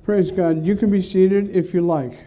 Praise God. You can be seated if you like.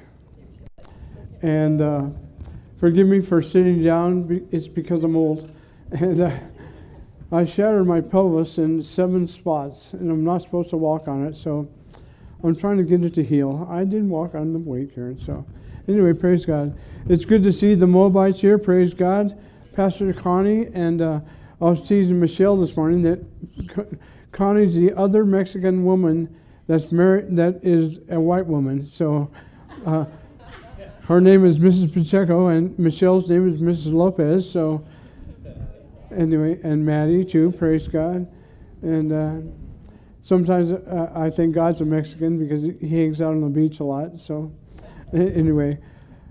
And forgive me for sitting down. It's because I'm old. And I shattered my pelvis in 7 spots, and I'm not supposed to walk on it, so I'm trying to get it to heal. I didn't walk on the weight, Karen. So anyway, praise God. It's good to see the Moabites here. Praise God. Pastor Connie, and I was teasing Michelle this morning that Connie's the other Mexican woman that's married, that is a white woman. So her name is Mrs. Pacheco, and Michelle's name is Mrs. Lopez. So anyway, and Maddie too, praise God. And sometimes I think God's a Mexican because he hangs out on the beach a lot. So anyway,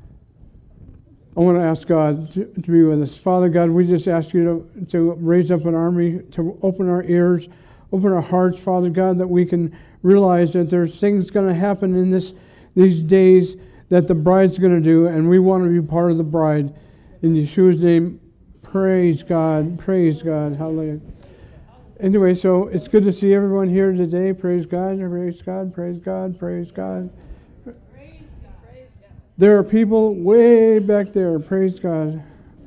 I want to ask God to be with us. Father God, we just ask you to raise up an army, to open our ears, open our hearts, Father God, that we can realize that there's things going to happen in these days that the bride's going to do, and we want to be part of the bride. In Yeshua's name, praise God, hallelujah. Anyway, so it's good to see everyone here today. Praise God, praise God, praise God, praise God. There are people way back there. Praise God.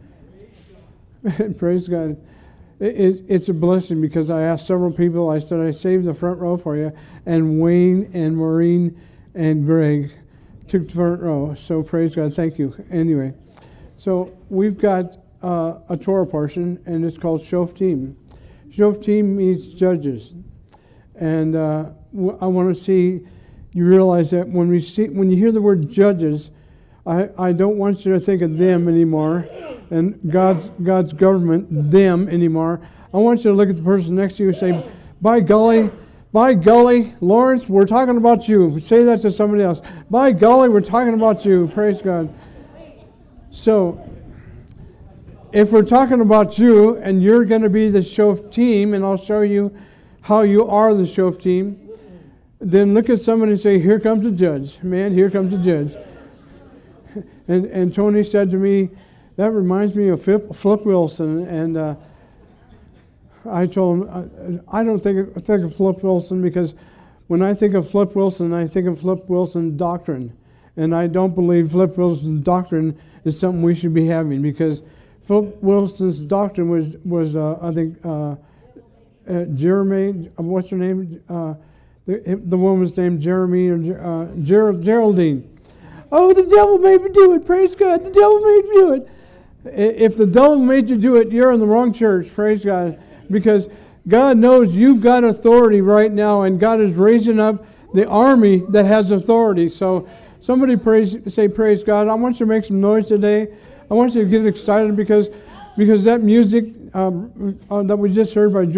Praise God. It's a blessing because I asked several people. I said, I saved the front row for you. And Wayne and Maureen and Greg took the front row. So praise God. Thank you. Anyway, so we've got a Torah portion, and it's called Shoftim. Shoftim means judges. And I want to see you realize that when you hear the word judges, I don't want you to think of them anymore, and God's government, them anymore. I want you to look at the person next to you and say, by golly, Lawrence, we're talking about you. Say that to somebody else. By golly, we're talking about you. Praise God. So, if we're talking about you, and you're going to be the Shoftim, and I'll show you how you are the Shoftim, then look at somebody and say, here comes the judge. Man, here comes the judge. And Tony said to me, that reminds me of Flip Wilson. And I told him, I don't think of Flip Wilson because when I think of Flip Wilson, I think of Flip Wilson doctrine. And I don't believe Flip Wilson's doctrine is something we should be having because Flip Wilson's doctrine was I think, Jeremy, what's her name? The woman's name, Jeremy or Geraldine. Oh, the devil made me do it. Praise God. The devil made me do it. If the devil made you do it, you're in the wrong church. Praise God. Because God knows you've got authority right now, and God is raising up the army that has authority. So somebody say, praise God. I want you to make some noise today. I want you to get excited because that music that we just heard by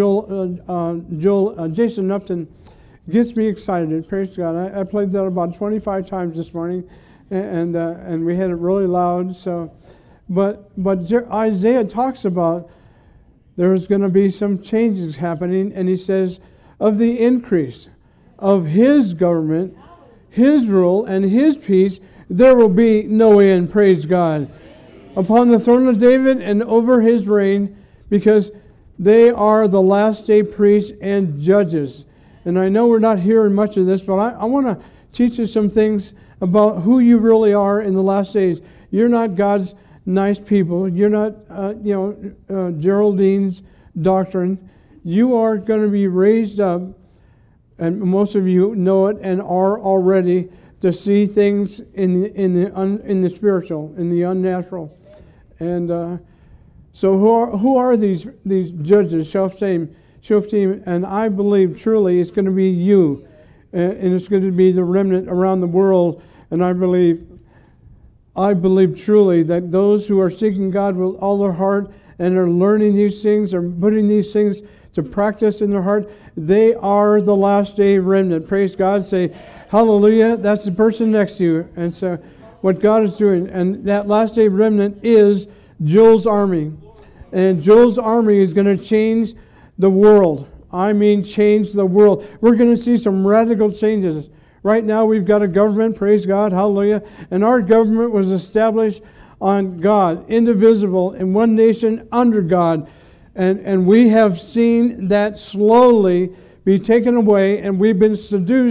Jason Upton gets me excited. Praise God. I played that about 25 times this morning. And we had it really loud. So, but Isaiah talks about there's going to be some changes happening, and he says of the increase of his government, his rule, and his peace, there will be no end. Praise God. Upon the throne of David and over his reign, because they are the last day priests and judges. And I know we're not hearing much of this, but I want to teach you some things about who you really are in the last days. You're not God's nice people. You're not, Geraldine's doctrine. You are going to be raised up, and most of you know it and are already, to see things in the spiritual, in the unnatural. And so who are these judges, Shoftim? And I believe truly it's going to be you, and it's going to be the remnant around the world. And I believe truly that those who are seeking God with all their heart and are learning these things, are putting these things to practice in their heart, they are the last day remnant. Praise God. Say, hallelujah. That's the person next to you. And so what God is doing. And that last day remnant is Joel's army. And Joel's army is going to change the world. I mean, change the world. We're going to see some radical changes. Right now we've got a government, praise God, hallelujah. And our government was established on God, indivisible, in one nation under God. And we have seen that slowly be taken away, and we've been seduced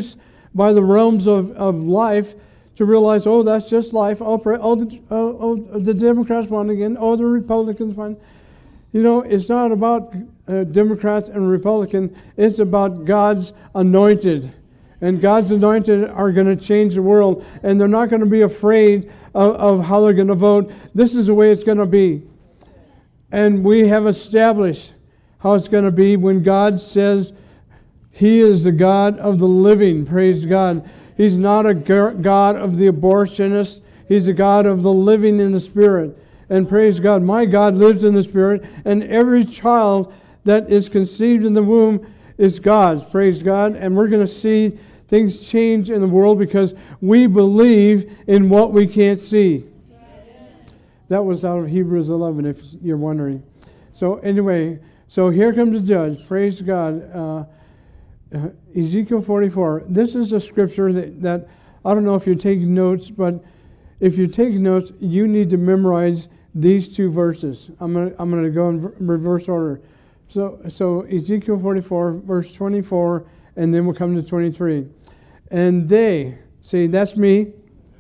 by the realms of life to realize, oh, that's just life. Oh, the Democrats won again. Oh, the Republicans won. You know, it's not about Democrats and Republicans. It's about God's anointed. And God's anointed are going to change the world. And they're not going to be afraid of how they're going to vote. This is the way it's going to be. And we have established how it's going to be when God says He is the God of the living. Praise God. He's not a God of the abortionist. He's a God of the living in the Spirit. And praise God, my God lives in the Spirit. And every child that is conceived in the womb is God's. Praise God. And we're going to see things change in the world because we believe in what we can't see. That was out of Hebrews 11, if you're wondering. So anyway, so here comes the judge. Praise God. Ezekiel 44. This is a scripture that I don't know if you're taking notes, but if you're taking notes, you need to memorize these two verses. I'm going to go in reverse order. So Ezekiel 44, verse 24, and then we'll come to 23. And they, see, that's me.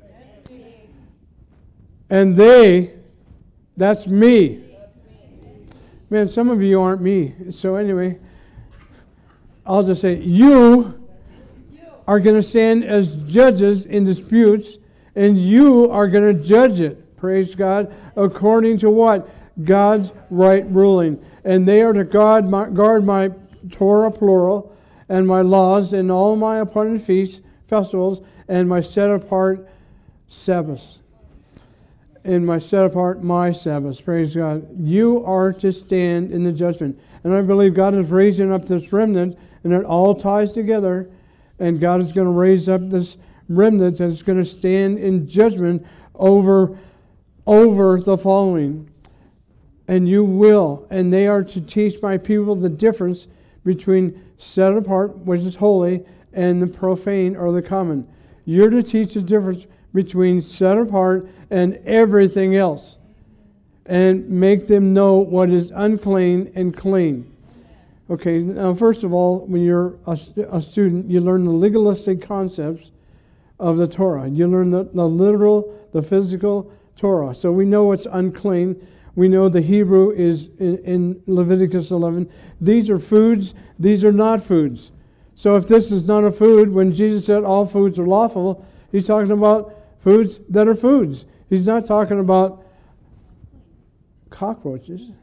And they, that's me. Man, some of you aren't me. So anyway, I'll just say, you are going to stand as judges in disputes, and you are going to judge it, praise God, according to what? God's right ruling. And they are to guard my Torah, plural, and my laws, and all my appointed feasts, festivals, and my set-apart Sabbaths. And my set-apart my Sabbaths, praise God. You are to stand in the judgment. And I believe God is raising up this remnant, and it all ties together, and God is going to raise up this remnant that's going to stand in judgment over the following. And you will, and they are to teach my people the difference between set apart, which is holy, and the profane or the common. You're to teach the difference between set apart and everything else, and make them know what is unclean and clean. Okay, now first of all, when you're a student, you learn the legalistic concepts of the Torah. You learn the literal, the physical Torah. So we know what's unclean. We know the Hebrew is in Leviticus 11. These are foods. These are not foods. So if this is not a food, when Jesus said all foods are lawful, He's talking about foods that are foods. He's not talking about cockroaches.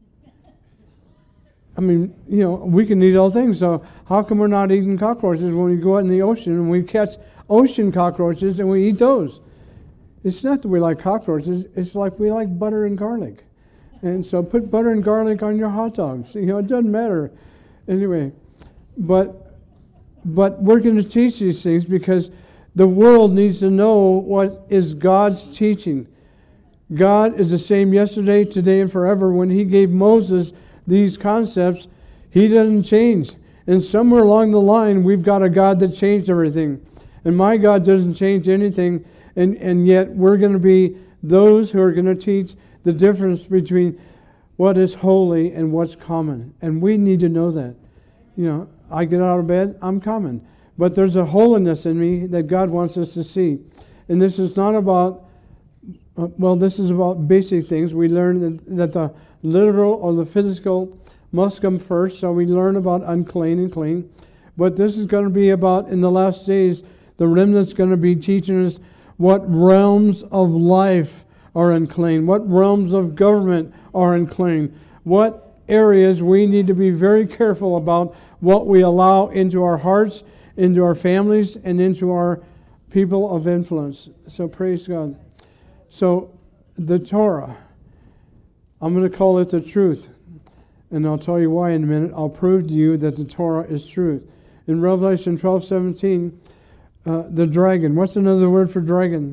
I mean, you know, we can eat all things. So how come we're not eating cockroaches when we go out in the ocean and we catch ocean cockroaches and we eat those? It's not that we like cockroaches. It's like we like butter and garlic. And so put butter and garlic on your hot dogs. You know, it doesn't matter. Anyway, but we're going to teach these things because the world needs to know what is God's teaching. God is the same yesterday, today, and forever. When He gave Moses these concepts, He doesn't change. And somewhere along the line, we've got a God that changed everything. And my God doesn't change anything. And yet we're going to be those who are going to teach the difference between what is holy and what's common. And we need to know that. You know, I get out of bed, I'm common. But there's a holiness in me that God wants us to see. And this is not about, this is about basic things. We learn that the literal or the physical must come first. So we learn about unclean and clean. But this is going to be about, in the last days, the remnant's going to be teaching us what realms of life are unclean, what realms of government are unclean, what areas we need to be very careful about what we allow into our hearts, into our families, and into our people of influence. So praise God. So the Torah, I'm going to call it the truth. And I'll tell you why in a minute. I'll prove to you that the Torah is truth. In Revelation 12:17, the dragon. What's another word for dragon?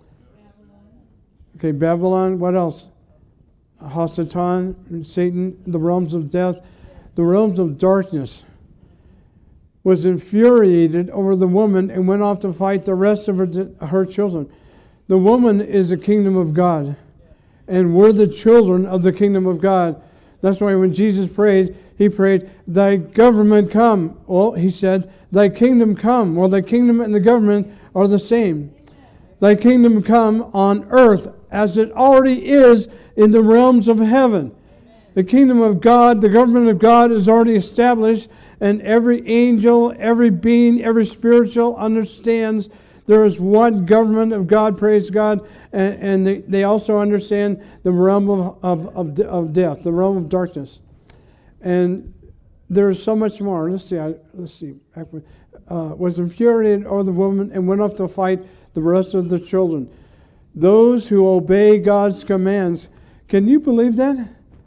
Okay, Babylon. What else? Hasatan, Satan, the realms of death, the realms of darkness, was infuriated over the woman and went off to fight the rest of her children. The woman is the kingdom of God, and we're the children of the kingdom of God. That's why when Jesus prayed, he prayed, thy government come. Well, he said, thy kingdom come. Well, the kingdom and the government are the same. Thy kingdom come on earth as it already is in the realms of heaven. The kingdom of God, the government of God is already established, and every angel, every being, every spiritual understands there is one government of God, praise God, and they also understand the realm of death, the realm of darkness. And there's so much more. Let's see. Was infuriated over the woman and went off to fight the rest of the children. Those who obey God's commands. Can you believe that?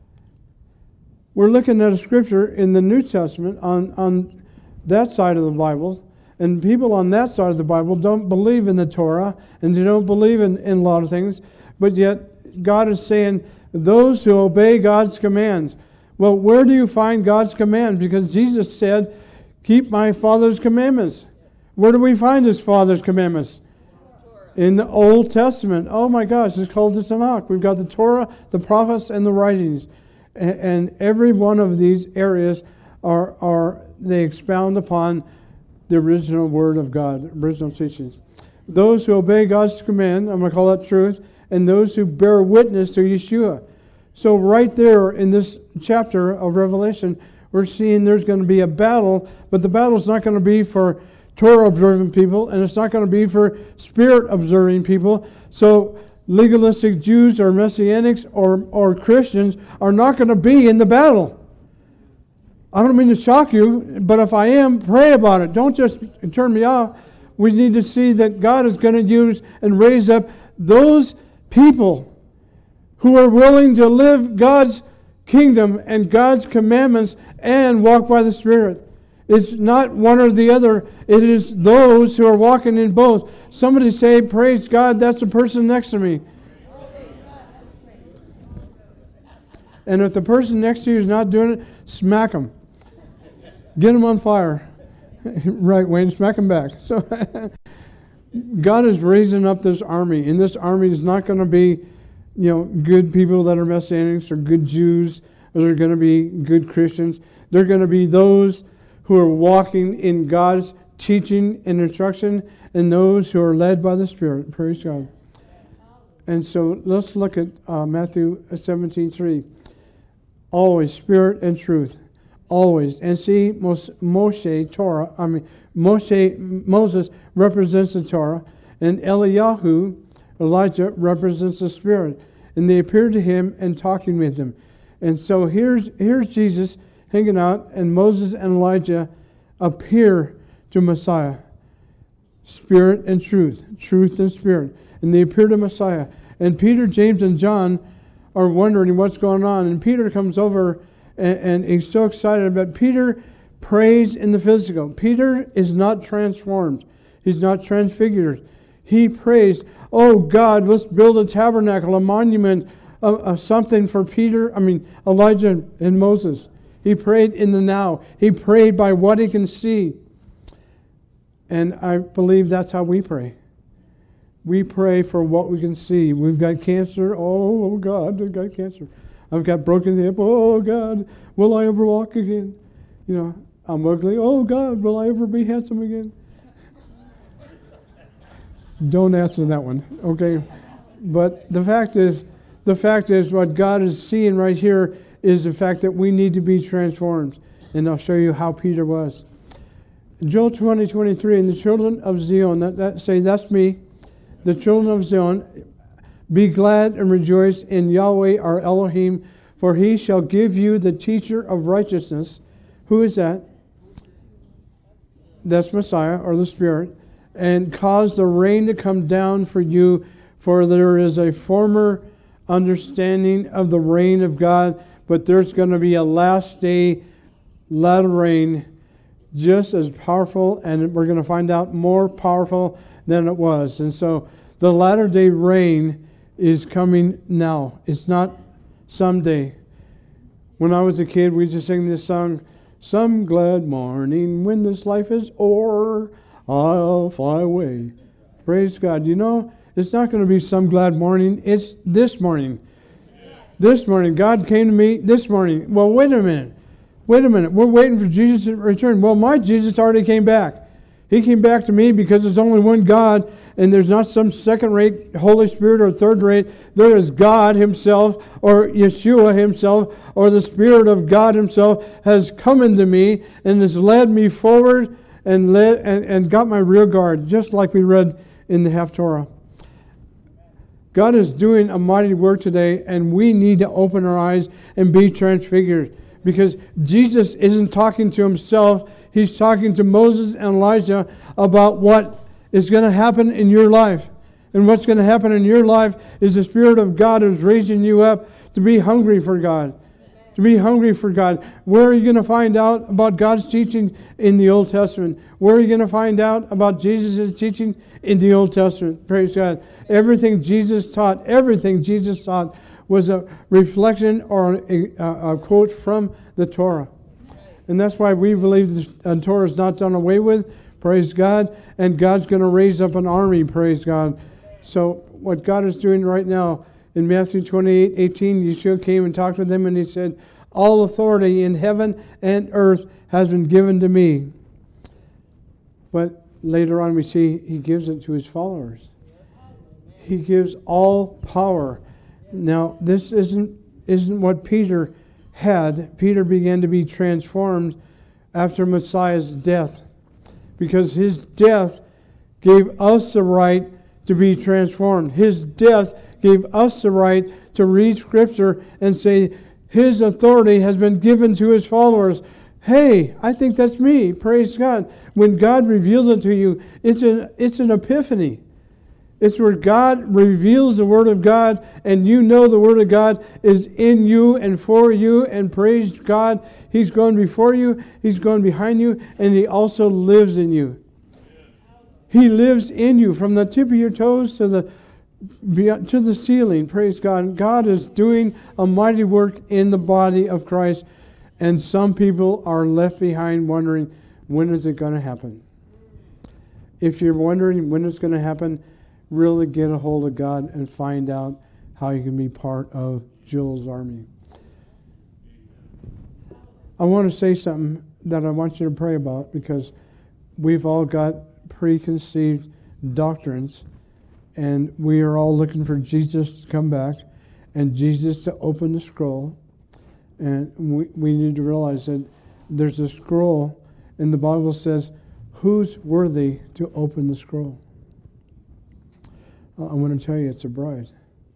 We're looking at a scripture in the New Testament on that side of the Bible. And people on that side of the Bible don't believe in the Torah, and they don't believe in a lot of things. But yet, God is saying, those who obey God's commands. Well, where do you find God's commands? Because Jesus said, keep my Father's commandments. Where do we find His Father's commandments? In the Old Testament. Oh my gosh, it's called the Tanakh. We've got the Torah, the prophets, and the writings. And every one of these areas they expound upon the original Word of God, original teachings. Those who obey God's command, I'm going to call that truth, and those who bear witness to Yeshua. So right there in this chapter of Revelation, we're seeing there's going to be a battle, but the battle's not going to be for Torah-observing people, and it's not going to be for Spirit-observing people. So legalistic Jews or Messianics or Christians are not going to be in the battle. I don't mean to shock you, but if I am, pray about it. Don't just turn me off. We need to see that God is going to use and raise up those people who are willing to live God's kingdom and God's commandments and walk by the Spirit. It's not one or the other. It is those who are walking in both. Somebody say, praise God, that's the person next to me. And if the person next to you is not doing it, smack them. Get them on fire. Right, Wayne, smack them back. So God is raising up this army, and this army is not going to be, good people that are Messianics or good Jews, or they're going to be good Christians. They're going to be those who are walking in God's teaching and instruction, and those who are led by the Spirit. Praise God. And so let's look at Matthew 17:3. Always Spirit and truth. Always. And see, Moses represents the Torah, and Elijah represents the Spirit. And they appeared to him and talking with him. And so here's Jesus hanging out, and Moses and Elijah appear to Messiah. Spirit and truth. Truth and Spirit. And they appear to Messiah. And Peter, James, and John are wondering what's going on. And Peter comes over and he's so excited. But Peter prays in the physical. Peter is not transformed. He's not transfigured. He prays, oh God, let's build a tabernacle, a monument, something for Elijah and Moses. He prayed in the now. He prayed by what he can see. And I believe that's how we pray. We pray for what we can see. We've got cancer. Oh God, I've got cancer. I've got broken hip. Oh God, will I ever walk again? I'm ugly. Oh God, will I ever be handsome again? Don't answer that one, okay? But the fact is what God is seeing right here is the fact that we need to be transformed. And I'll show you how Peter was. Joel 20:23, and the children of Zion, say that's me, the children of Zion, be glad and rejoice in Yahweh our Elohim, for he shall give you the teacher of righteousness. Who is that? That's Messiah, or the Spirit. And cause the rain to come down for you, for there is a former understanding of the reign of God, but there's going to be a last day latter rain just as powerful, and we're going to find out more powerful than it was. And so the latter day rain is coming now. It's not someday. When I was a kid, we used to sing this song, some glad morning when this life is o'er, I'll fly away. Praise God. It's not going to be some glad morning. It's this morning. This morning, God came to me this morning. Well, wait a minute. Wait a minute. We're waiting for Jesus to return. Well, my Jesus already came back. He came back to me because there's only one God, and there's not some second-rate Holy Spirit or third-rate. There is God Himself, or Yeshua Himself, or the Spirit of God Himself has come into me and has led me forward and got my rear guard, just like we read in the Haftorah. God is doing a mighty work today, and we need to open our eyes and be transfigured, because Jesus isn't talking to Himself. He's talking to Moses and Elijah about what is going to happen in your life. And what's going to happen in your life is the Spirit of God is raising you up to be hungry for God. To be hungry for God. Where are you going to find out about God's teaching in the Old Testament? Where are you going to find out about Jesus' teaching in the Old Testament? Praise God. Everything Jesus taught was a reflection or a quote from the Torah. And that's why we believe the Torah is not done away with. Praise God. And God's going to raise up an army. Praise God. So what God is doing right now, in Matthew 28:18, Yeshua came and talked with them, and He said, all authority in heaven and earth has been given to me. But later on we see He gives it to His followers. He gives all power. Now, this isn't what Peter had. Peter began to be transformed after Messiah's death, because His death gave us the right to be transformed. His death gave us the right to read Scripture and say, His authority has been given to His followers. Hey, I think that's me. Praise God. When God reveals it to you, it's an epiphany. It's where God reveals the Word of God, and you know the Word of God is in you and for you, and praise God, He's going before you, He's going behind you, and He also lives in you. He lives in you from the tip of your toes to the ceiling. Praise God. God is doing a mighty work in the body of Christ, and some people are left behind wondering, when is it going to happen? If you're wondering when it's going to happen, really get a hold of God and find out how you can be part of Joel's army. I want to say something that I want you to pray about, because we've all got preconceived doctrines, and we are all looking for Jesus to come back and Jesus to open the scroll. And we need to realize that there's a scroll, and the Bible says, who's worthy to open the scroll? I want to tell you, it's a bride.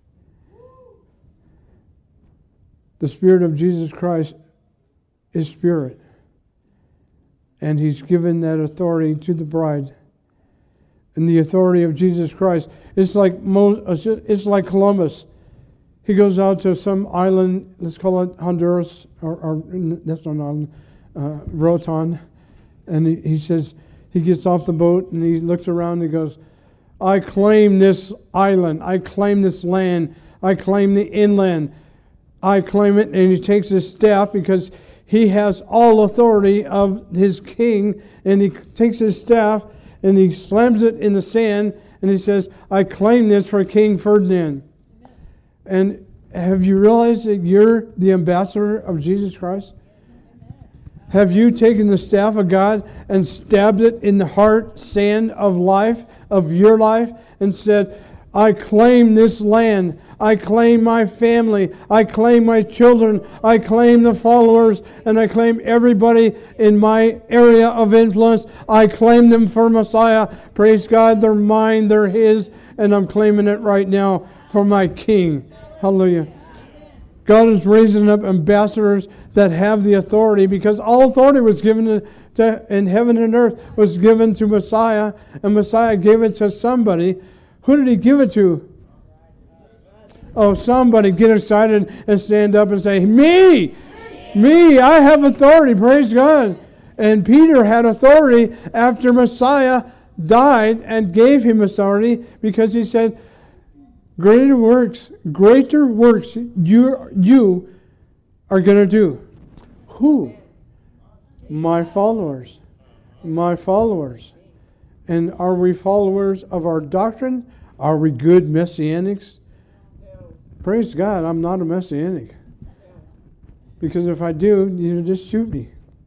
The Spirit of Jesus Christ is Spirit, and He's given that authority to the bride. And the authority of Jesus Christ, it's like Columbus. He goes out to some island, let's call it Honduras, or that's not an island, Roatan, and he says, he gets off the boat and he looks around and he goes, I claim this island. I claim this land. I claim the inland. I claim it. And he takes his staff, because he has all authority of his king. And he takes his staff and he slams it in the sand. And he says, I claim this for King Ferdinand. And have you realized that you're the ambassador of Jesus Christ? Have you taken the staff of God and stabbed it in the hard sand of life, of your life, and said, I claim this land. I claim my family. I claim my children. I claim the followers. And I claim everybody in my area of influence. I claim them for Messiah. Praise God. They're mine. They're His. And I'm claiming it right now for my King. Hallelujah. God is raising up ambassadors that have the authority, because all authority was given to in heaven and earth was given to Messiah, and Messiah gave it to somebody. Who did He give it to? Oh, somebody get excited and stand up and say, Me! Me! I have authority. Praise God. And Peter had authority after Messiah died and gave him authority, because he said, greater works you are going to do. Who? My followers. My followers. And are we followers of our doctrine? Are we good messianics? Praise God, I'm not a Messianic. Because if I do, you just shoot me.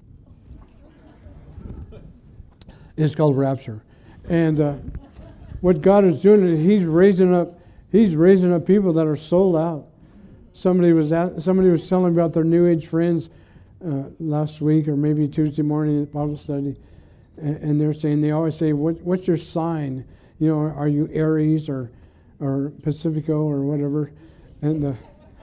It's called rapture. And what God is doing is He's raising up people that are sold out. Somebody was telling me about their New Age friends last week, or maybe Tuesday morning at Bible study, and they're saying, they always say, "What's your sign? You know, are you Aries or Pacifico or whatever?" And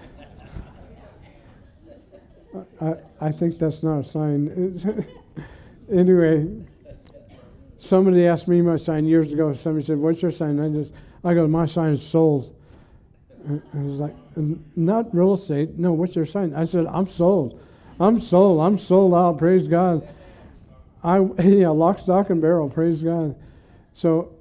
I think that's not a sign. Anyway, somebody asked me my sign years ago. Somebody said, "What's your sign?" I go, "My sign is sold." I was like, "Not real estate. No, what's your sign?" I said, "I'm sold. I'm sold. I'm sold out. Praise God." Lock, stock, and barrel. Praise God. So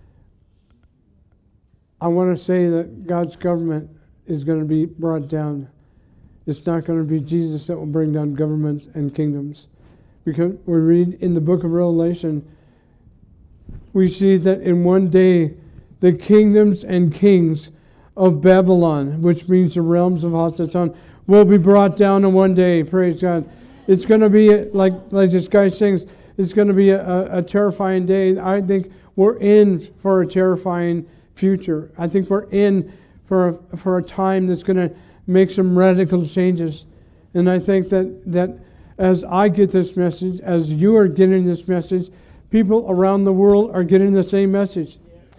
I want to say that God's government is going to be brought down. It's not going to be Jesus that will bring down governments and kingdoms. Because we read in the book of Revelation, we see that in one day, the kingdoms and kings of Babylon, which means the realms of Hasatan, will be brought down in one day. Praise God. It's going to be, like this guy sings, it's going to be a terrifying day. I think we're in for a terrifying future. I think we're in for a time that's going to make some radical changes. And I think that as I get this message, as you are getting this message, people around the world are getting the same message.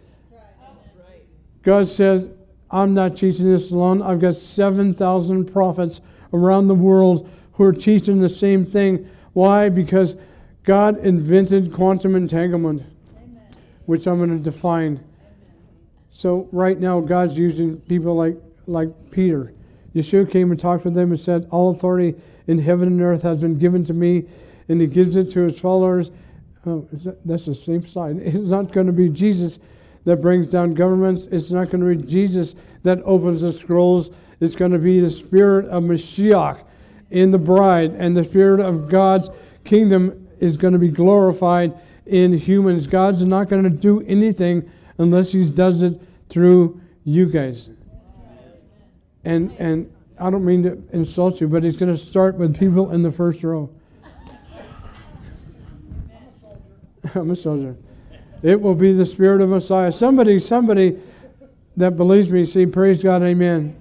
God says, I'm not teaching this alone. I've got 7,000 prophets around the world who are teaching the same thing. Why? Because God invented quantum entanglement, which I'm going to define. So right now, God's using people like Peter. Yeshua came and talked with them and said, all authority in heaven and earth has been given to me, and He gives it to His followers. Oh, that's the same slide. It's not going to be Jesus that brings down governments. It's not going to be Jesus that opens the scrolls. It's going to be the Spirit of Mashiach in the bride, and the Spirit of God's kingdom is going to be glorified in humans. God's not going to do anything unless He does it through you guys. And I don't mean to insult you, but He's going to start with people in the first row. I'm a soldier. It will be the Spirit of Messiah. Somebody that believes me, say, praise God, amen.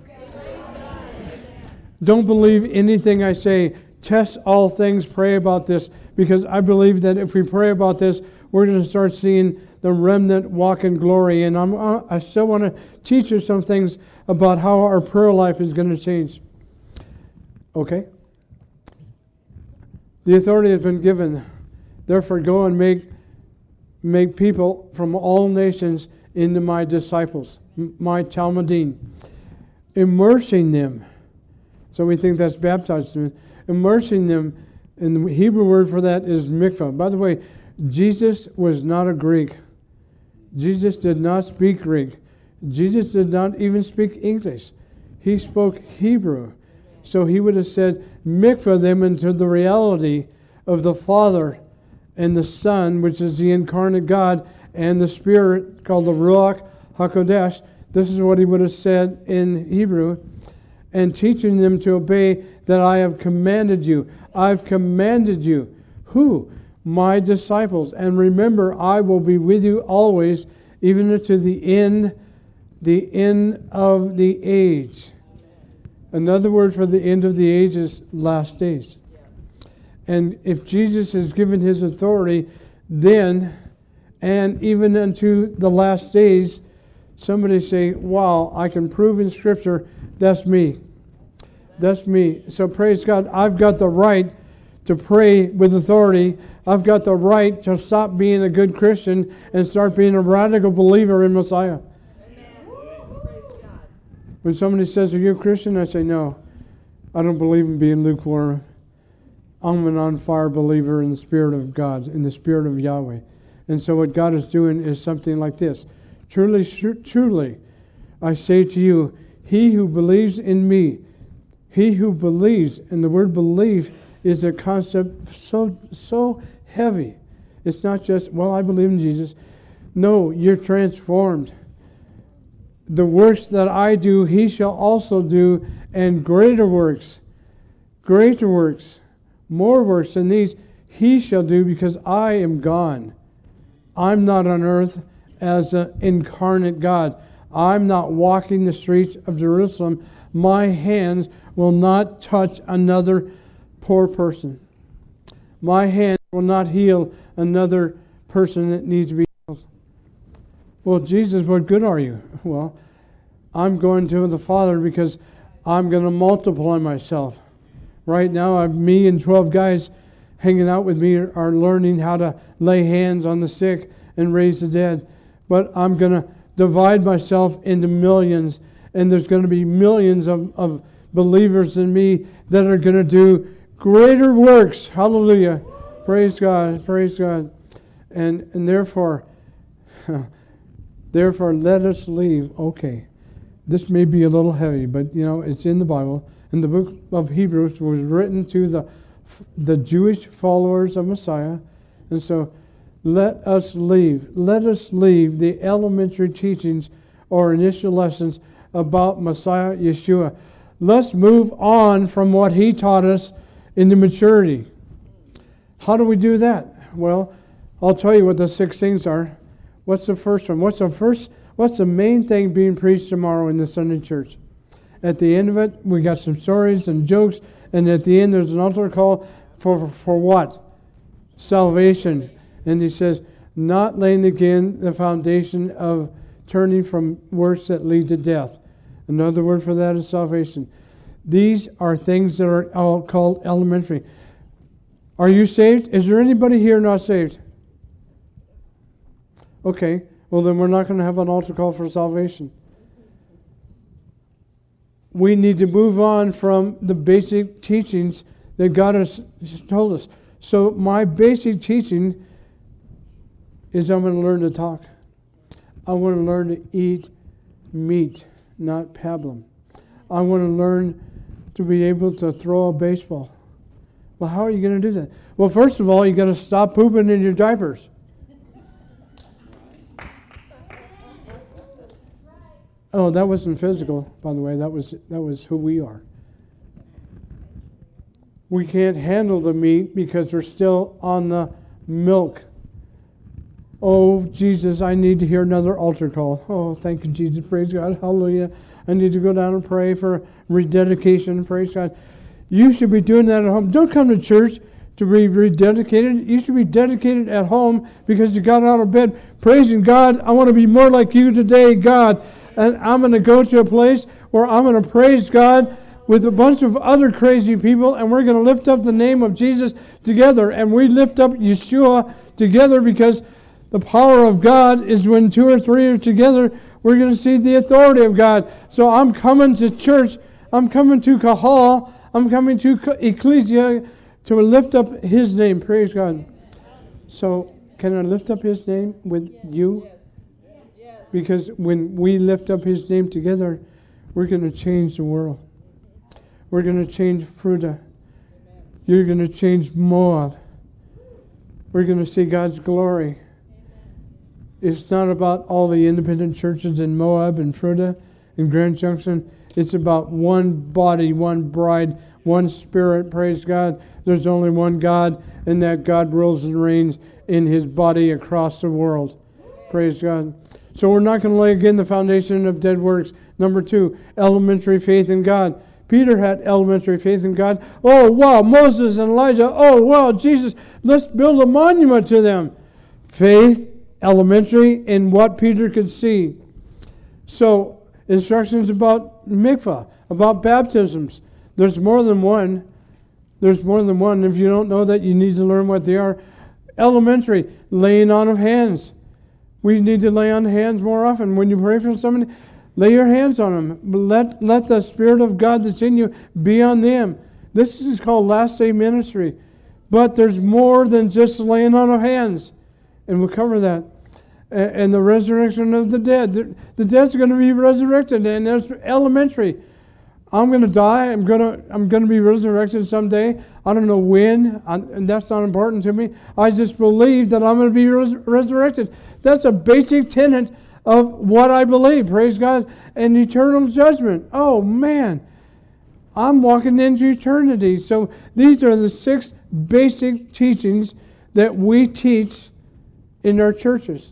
Don't believe anything I say. Test all things, pray about this, because I believe that if we pray about this, we're going to start seeing the remnant walk in glory. And I still want to teach you some things about how our prayer life is going to change. Okay? The authority has been given. Therefore, go and make people from all nations into my disciples, my Talmudim, immersing them. So we think that's baptizing. Immersing them, and the Hebrew word for that is mikvah. By the way, Jesus was not a Greek. Jesus did not speak Greek. Jesus did not even speak English. He spoke Hebrew. So He would have said, mikvah them into the reality of the Father and the Son, which is the incarnate God, and the Spirit called the Ruach HaKodesh. This is what He would have said in Hebrew. And teaching them to obey that I have commanded you. I've commanded you. Who? My disciples. And remember, I will be with you always, even to the end of the age. Another word for the end of the age is last days. And if Jesus has given His authority then, and even unto the last days, somebody say, wow, I can prove in Scripture, that's me. That's me. So praise God, I've got the right to pray with authority. I've got the right to stop being a good Christian and start being a radical believer in Messiah. When somebody says, are you a Christian? I say, no, I don't believe in being lukewarm. I'm an on-fire believer in the Spirit of God, in the Spirit of Yahweh. And so what God is doing is something like this. Truly, truly, I say to you, he who believes in me, he who believes, and the word believe is a concept so heavy. It's not just, well, I believe in Jesus. No, you're transformed. the works that I do, he shall also do, and greater works, more works than these, he shall do, because I am gone. I'm not on earth as an incarnate God. I'm not walking the streets of Jerusalem. My hands will not touch another poor person. My hands will not heal another person that needs to be healed. Well, Jesus, what good are you? Well, I'm going to the Father because I'm going to multiply myself. Right now, me and 12 guys hanging out with me are learning how to lay hands on the sick and raise the dead. But I'm going to divide myself into millions, and there's going to be millions of believers in me that are going to do greater works. Hallelujah. Praise God. Praise God. And therefore, let us leave. Okay. This may be a little heavy, but it's in the Bible. And the book of Hebrews was written to the Jewish followers of Messiah. And so let us leave the elementary teachings or initial lessons about Messiah Yeshua. Let's move on from what he taught us into maturity. How do we do that? Well, I'll tell you what the 6 things are. What's the first one? What's the main thing being preached tomorrow in the Sunday church? At the end of it, we got some stories and jokes, and at the end there's an altar call for what? Salvation. And he says, not laying again the foundation of turning from works that lead to death. Another word for that is salvation. These are things that are all called elementary. Are you saved? Is there anybody here not saved? Okay, well then we're not going to have an altar call for salvation. We need to move on from the basic teachings that God has told us. So my basic teaching is I'm going to learn to talk. I want to learn to eat meat, not pablum. I want to learn to be able to throw a baseball. Well, how are you going to do that? Well, first of all, you got to stop pooping in your diapers. Oh, that wasn't physical, by the way. That was who we are. We can't handle the meat because we're still on the milk. Oh, Jesus, I need to hear another altar call. Oh, thank you, Jesus. Praise God. Hallelujah. I need to go down and pray for rededication. Praise God. You should be doing that at home. Don't come to church to be rededicated. You should be dedicated at home because you got out of bed praising God. I want to be more like you today, God. And I'm going to go to a place where I'm going to praise God with a bunch of other crazy people, and we're going to lift up the name of Jesus together. And we lift up Yeshua together because the power of God is when 2 or 3 are together, we're going to see the authority of God. So I'm coming to church. I'm coming to Kahal. I'm coming to Ecclesia to lift up His name. Praise God. So can I lift up His name with you? Because when we lift up His name together, we're going to change the world. We're going to change Fruta. You're going to change Moab. We're going to see God's glory. It's not about all the independent churches in Moab and Fruta and Grand Junction. It's about one body, one bride, one spirit. Praise God. There's only one God, and that God rules and reigns in His body across the world. Praise God. So we're not going to lay again the foundation of dead works. Number 2, elementary faith in God. Peter had elementary faith in God. Oh, wow, Moses and Elijah. Oh, wow, Jesus. Let's build a monument to them. Faith, elementary, in what Peter could see. So, instructions about mikvah, about baptisms. There's more than one. There's more than one. If you don't know that, you need to learn what they are. Elementary, laying on of hands. We need to lay on hands more often. When you pray for somebody, lay your hands on them. Let the Spirit of God that's in you be on them. This is called last day ministry. But there's more than just laying on of hands. And we'll cover that. And the resurrection of the dead. The dead's going to be resurrected, and that's elementary. I'm going to die. I'm going to be resurrected someday. I don't know when, and that's not important to me. I just believe that I'm going to be resurrected. That's a basic tenet of what I believe, praise God, and eternal judgment. Oh, man, I'm walking into eternity. So these are the 6 basic teachings that we teach in our churches.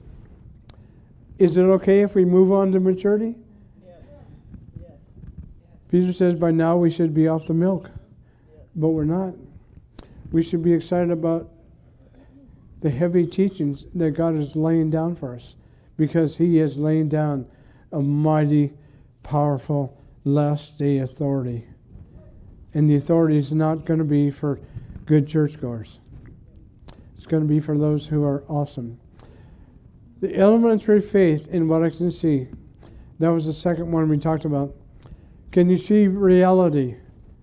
Is it okay if we move on to maturity? Yes. Peter says by now we should be off the milk, but we're not. We should be excited about the heavy teachings that God is laying down for us, because He is laying down a mighty, powerful, last day authority. And the authority is not going to be for good churchgoers. It's going to be for those who are awesome. The elementary faith, in what I can see, that was the second one we talked about. Can you see reality?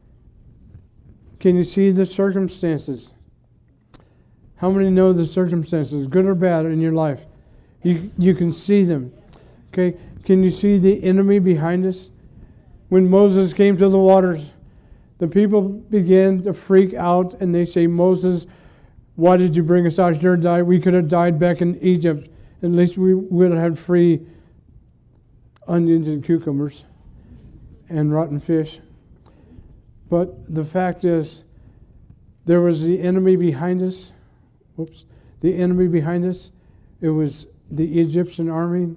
Can you see the circumstances? How many know the circumstances, good or bad, in your life? You can see them. Okay? Can you see the enemy behind us? When Moses came to the waters, the people began to freak out, and they say, Moses, why did you bring us out here to die? We could have died back in Egypt. At least we would have had free onions and cucumbers and rotten fish. But the fact is, there was the enemy behind us. The enemy behind us. It was the Egyptian army.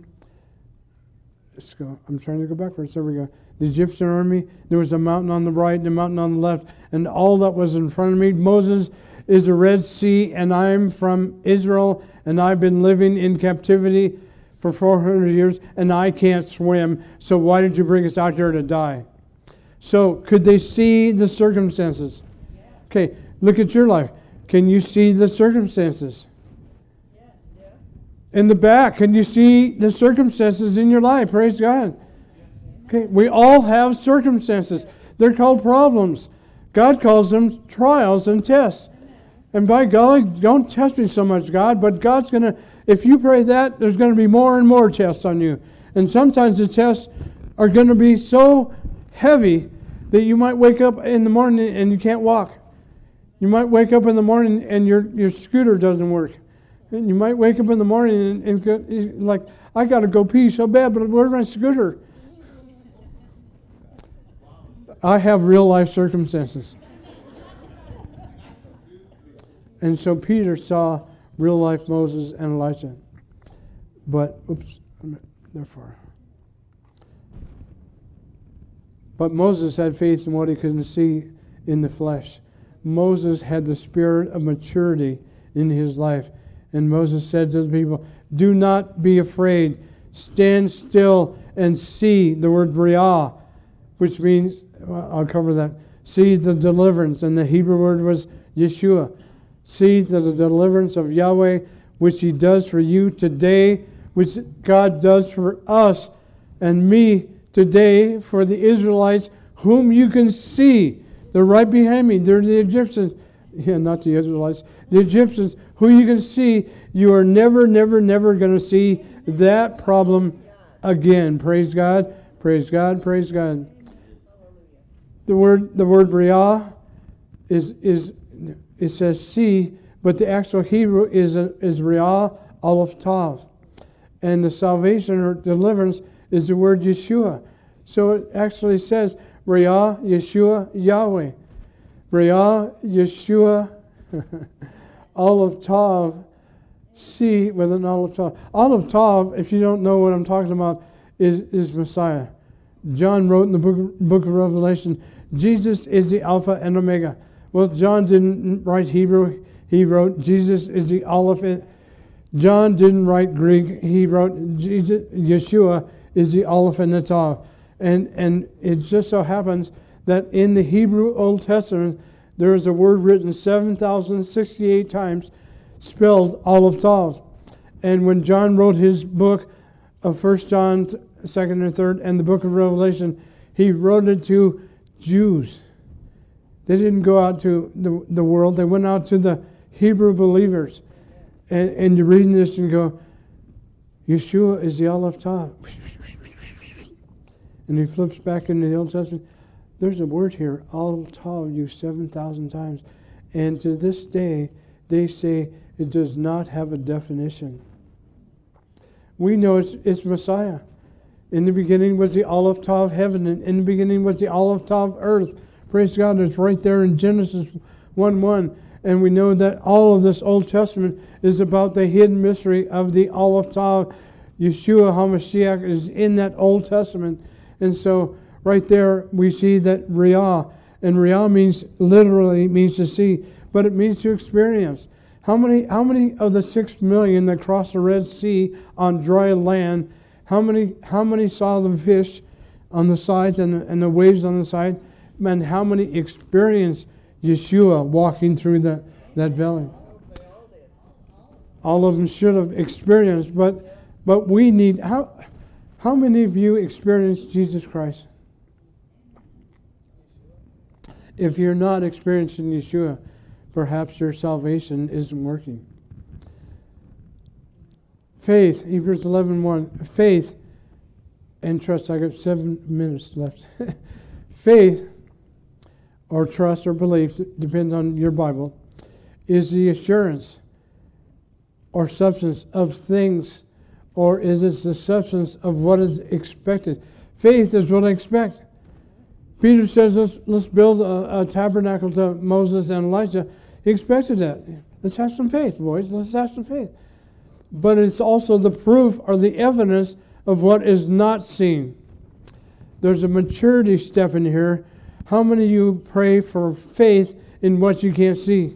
Let's go. I'm trying to go backwards. There we go. The Egyptian army. There was a mountain on the right and a mountain on the left. And all that was in front of me. Moses is the Red Sea, and I'm from Israel, and I've been living in captivity for 400 years, and I can't swim. So why did you bring us out here to die? So could they see the circumstances? Yes. Okay, look at your life. Can you see the circumstances? Yes. In the back, can you see the circumstances in your life? Praise God. Okay, we all have circumstances. They're called problems. God calls them trials and tests. And by golly, don't test me so much, God, but God's going to, if you pray that, there's going to be more and more tests on you. And sometimes the tests are going to be so heavy that you might wake up in the morning and you can't walk. You might wake up in the morning and your scooter doesn't work. And you might wake up in the morning and go, like, I got to go pee so bad, but where's my scooter? I have real life circumstances. And so Peter saw real life Moses and Elijah. But, therefore. But Moses had faith in what he couldn't see in the flesh. Moses had the spirit of maturity in his life. And Moses said to the people, do not be afraid. Stand still and see. The word Briah, which means, well, I'll cover that. See the deliverance. And the Hebrew word was Yeshua. See the deliverance of Yahweh, which He does for you today, which God does for us and me today, for the Israelites, whom you can see. They're right behind me. They're the Egyptians. Yeah, not the Israelites. The Egyptians, who you can see. You are never, never, never going to see that problem again. Praise God. Praise God. Praise God. The word Briah is it says see, but the actual Hebrew is Riah Aleph Tav. And the salvation or deliverance is the word Yeshua. So it actually says Riah, Yeshua, Yahweh. Riah, Yeshua, Aleph Tav, see with an Aleph Tav. Aleph Tav, if you don't know what I'm talking about, is Messiah. John wrote in the book of Revelation, Jesus is the Alpha and Omega. Well, John didn't write Hebrew. He wrote Jesus is the Aleph. John didn't write Greek. He wrote Jesus, Yeshua is the Aleph and the Tav. And it just so happens that in the Hebrew Old Testament, there is a word written 7,068 times spelled Aleph Tav. And when John wrote his book of 1 John, 2nd and 3rd, and the book of Revelation, he wrote it to Jews. They didn't go out to the world. They went out to the Hebrew believers. And you're reading this and go, Yeshua is the Aleph Tav. And he flips back into the Old Testament. There's a word here, Aleph Tav, used 7,000 times. And to this day, they say it does not have a definition. we know it's Messiah. In the beginning was the Aleph Tav of heaven, and in the beginning was the Aleph Tav of earth. Praise God, it's right there in Genesis 1:1. And we know that all of this Old Testament is about the hidden mystery of the Aleph Tav. Yeshua HaMashiach is in that Old Testament. And so right there we see that Riyah. And Riyah literally means to see, but it means to experience. How many of the 6 million that crossed the Red Sea on dry land, how many saw the fish on the sides and the waves on the side? And how many experienced Yeshua walking through that valley? All of them should have experienced, but we need, how many of you experienced Jesus Christ? If you're not experiencing Yeshua, perhaps your salvation isn't working. Faith, Hebrews 11:1. Faith and trust. I got 7 minutes left. Faith, or trust or belief, depends on your Bible, is the assurance or substance of things, or it is the substance of what is expected. Faith is what I expect. Peter says, let's build a tabernacle to Moses and Elijah. He expected that. Let's have some faith, boys. Let's have some faith. But it's also the proof or the evidence of what is not seen. There's a maturity step in here. How many of you pray for faith in what you can't see?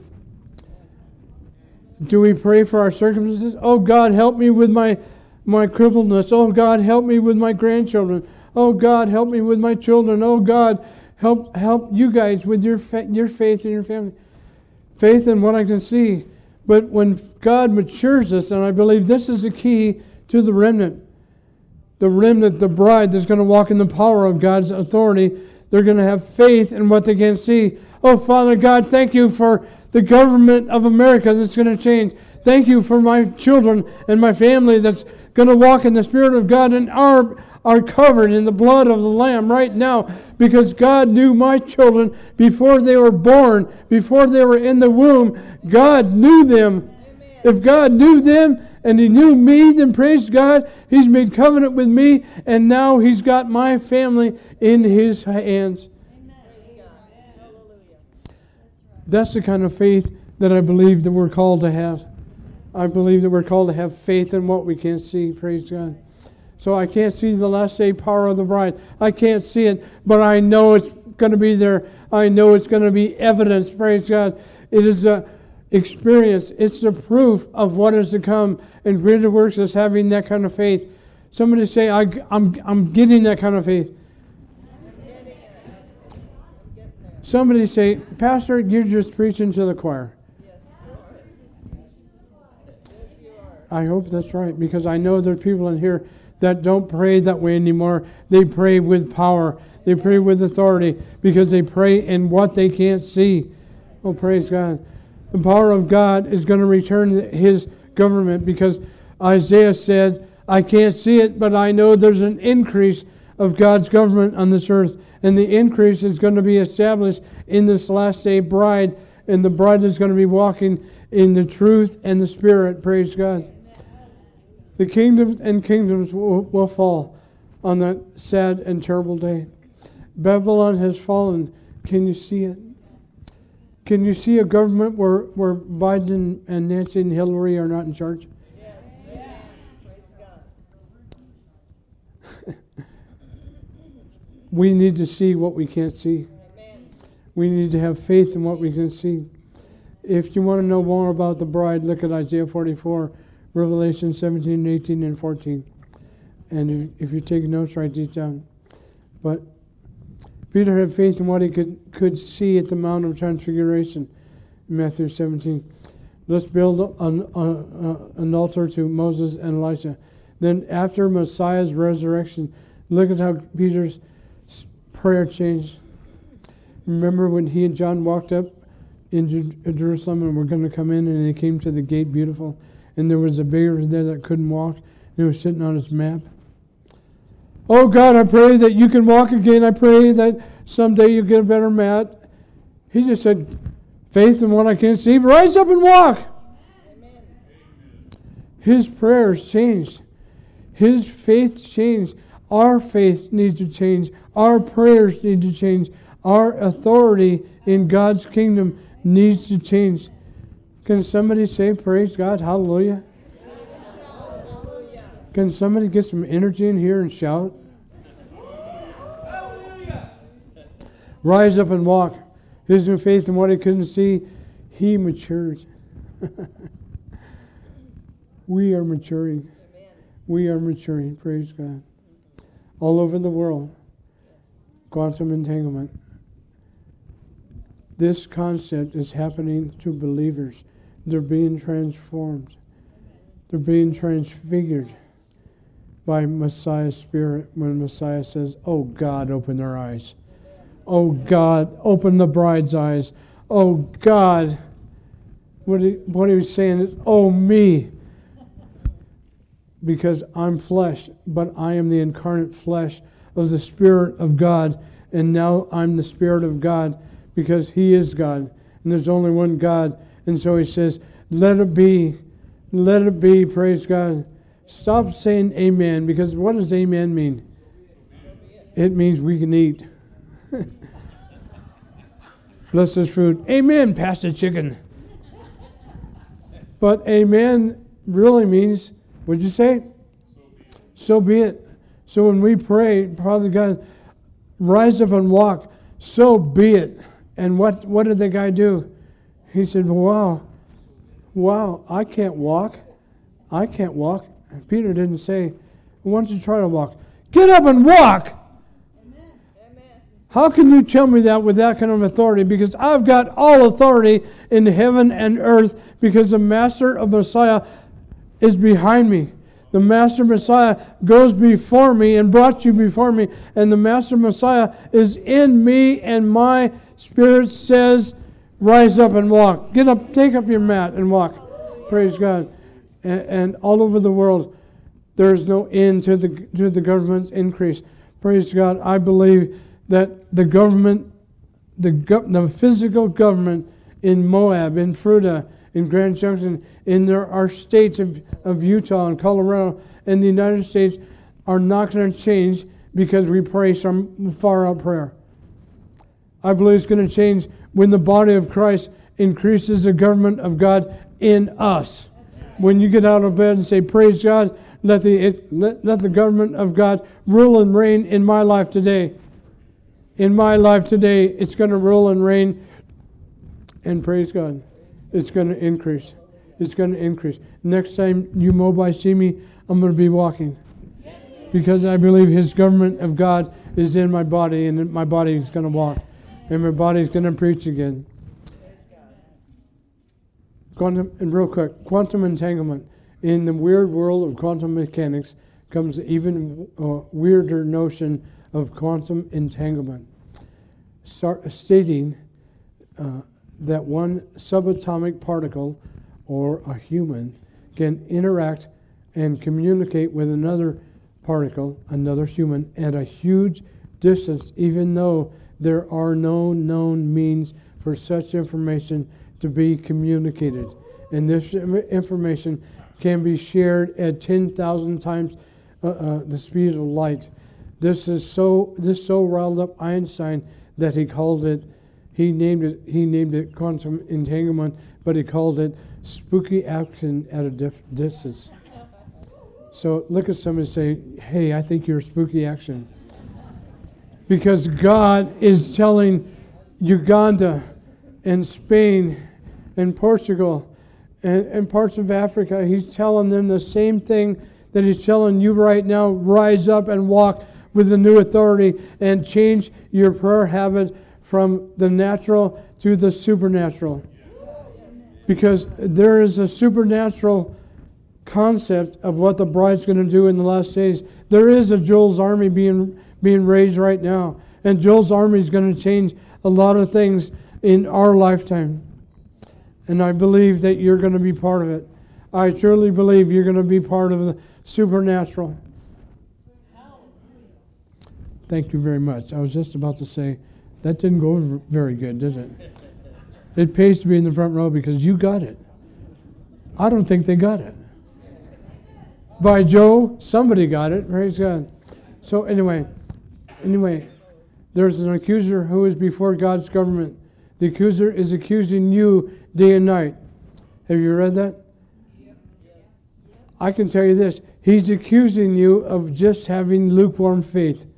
Do we pray for our circumstances? Oh, God, help me with my crippledness. Oh, God, help me with my grandchildren. Oh, God, help me with my children. Oh, God, help you guys with your faith in your family. Faith in what I can see. But when God matures us, and I believe this is the key to the remnant, the bride that's going to walk in the power of God's authority, they're going to have faith in what they can see. Oh, Father God, thank you for the government of America that's going to change. Thank you for my children and my family that's going to walk in the Spirit of God and are covered in the blood of the Lamb right now, because God knew my children before they were born, before they were in the womb. God knew them. Amen. If God knew them and He knew me, then praise God, He's made covenant with me, and now He's got my family in His hands. Amen. Praise God. Hallelujah. That's the kind of faith that I believe that we're called to have. I believe that we're called to have faith in what we can't see. Praise God. So I can't see the last day power of the bride. I can't see it, but I know it's going to be there. I know it's going to be evidence. Praise God. It is a experience. It's the proof of what is to come. And greater works is having that kind of faith. Somebody say, I'm getting that kind of faith. Somebody say, Pastor, you're just preaching to the choir. I hope that's right, because I know there's people in here that don't pray that way anymore. They pray with power. They pray with authority, because they pray in what they can't see. Oh, praise God. The power of God is going to return His government, because Isaiah said, I can't see it, but I know there's an increase of God's government on this earth. And the increase is going to be established in this last day bride. And the bride is going to be walking in the truth and the Spirit. Praise God. The kingdoms and kingdoms will fall on that sad and terrible day. Babylon has fallen. Can you see it? Can you see a government where Biden and Nancy and Hillary are not in charge? Yes. Yeah. Praise God. We need to see what we can't see. Amen. We need to have faith in what we can see. If you want to know more about the bride, look at Isaiah 44, Revelation 17, 18, and 14. And if you take notes, write these down. But Peter had faith in what he could see at the Mount of Transfiguration in Matthew 17. Let's build an altar to Moses and Elijah. Then after Messiah's resurrection, look at how Peter's prayer changed. Remember when he and John walked up into Jerusalem and were going to come in, and they came to the gate beautiful, and there was a beggar there that couldn't walk, and he was sitting on his map. Oh God, I pray that you can walk again. I pray that someday you'll get a better mat. He just said, faith in what I can't see, rise up and walk. Amen. His prayers changed. His faith changed. Our faith needs to change. Our prayers need to change. Our authority in God's kingdom needs to change. Can somebody say, praise God, hallelujah? Hallelujah. Can somebody get some energy in here and shout? Rise up and walk. His new faith in what he couldn't see, he matured. We are maturing. Amen. We are maturing. Praise God. All over the world. Quantum entanglement. This concept is happening to believers. They're being transformed. They're being transfigured by Messiah's Spirit when Messiah says, oh God, open their eyes. Oh God, open the bride's eyes. Oh God. What he was saying is, oh me. Because I'm flesh, but I am the incarnate flesh of the Spirit of God. And now I'm the Spirit of God because He is God. And there's only one God. And so He says, let it be. Let it be, praise God. Stop saying amen, because what does amen mean? It means we can eat. Bless this food. Amen, Pastor Chicken. But amen really means, what'd you say? So be it. So when we pray, Father God, rise up and walk, so be it. And what did the guy do? He said, wow, I can't walk. I can't walk. And Peter didn't say, why don't you try to walk? Get up and walk. Amen. Amen. How can you tell me that with that kind of authority? Because I've got all authority in heaven and earth, because the Master of Messiah is behind me. The Master Messiah goes before me and brought you before me. And the Master Messiah is in me, and my spirit says, rise up and walk. Get up, take up your mat and walk. Praise God. And all over the world, there is no end to the government's increase. Praise God. I believe that the government, the physical government in Moab, in Fruita, in Grand Junction, in our states of Utah and Colorado and the United States are not going to change because we pray some far out prayer. I believe it's going to change when the body of Christ increases the government of God in us. When you get out of bed and say, praise God, let the government of God rule and reign in my life today. In my life today, it's going to rule and reign. And praise God, it's going to increase. It's going to increase. Next time you Mobi see me, I'm going to be walking. Because I believe His government of God is in my body, and my body is going to walk. And my body is going to preach again. And real quick, quantum entanglement. In the weird world of quantum mechanics comes the even weirder notion of quantum entanglement, stating that one subatomic particle, or a human, can interact and communicate with another particle, another human, at a huge distance, even though there are no known means for such information to be communicated. And this information can be shared at 10,000 times the speed of light. This so riled up Einstein that he named it quantum entanglement, but he called it spooky action at a distance. So look at somebody and say, hey, I think you're spooky action. Because God is telling Uganda and Spain and Portugal and parts of Africa, He's telling them the same thing that He's telling you right now. Rise up and walk with the new authority and change your prayer habit from the natural to the supernatural. Because there is a supernatural concept of what the bride's going to do in the last days. There is a Joel's army being raised right now. And Joel's army is going to change a lot of things in our lifetime. And I believe that you're going to be part of it. I truly believe you're going to be part of the supernatural. Thank you very much. I was just about to say, that didn't go very good, did it? It pays to be in the front row because you got it. I don't think they got it. By Joe, somebody got it. Praise God. So anyway, there's an accuser who is before God's government. The accuser is accusing you day and night. Have you read that? I can tell you this. He's accusing you of just having lukewarm faith.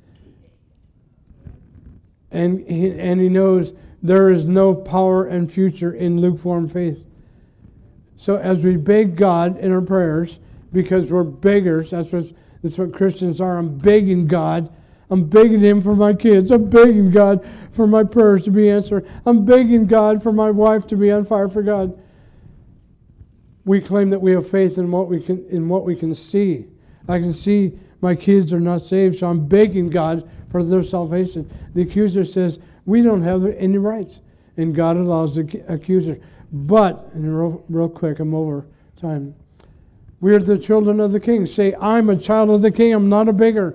And he knows there is no power and future in lukewarm faith. So as we beg God in our prayers, because we're beggars, that's what Christians are. I'm begging God. I'm begging Him for my kids. I'm begging God for my prayers to be answered. I'm begging God for my wife to be on fire for God. We claim that we have faith in what we can see. I can see my kids are not saved, so I'm begging God for their salvation. The accuser says we don't have any rights, and God allows the accuser. But, and real quick, I'm over time. We are the children of the King. Say, I'm a child of the King. I'm not a beggar.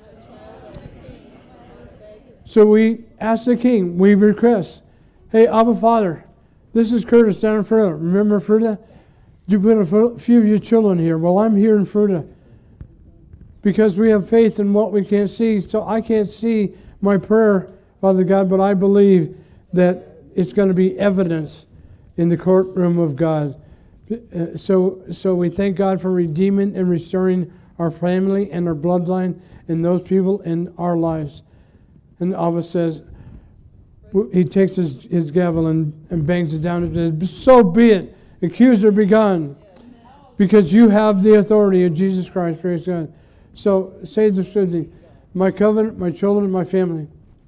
So we ask the King, we request, hey, Abba Father, this is Curtis down in Fruta. Remember Fruta? You put a few of your children here. Well, I'm here in Fruta because we have faith in what we can't see. So I can't see my prayer, Father God, but I believe that it's going to be evidence in the courtroom of God. So we thank God for redeeming and restoring our family and our bloodline and those people in our lives. And Abba says, he takes his gavel and bangs it down and says, so be it. Accuser be gone. Because you have the authority of Jesus Christ. Praise God. So say this with me. My covenant, my children, my family.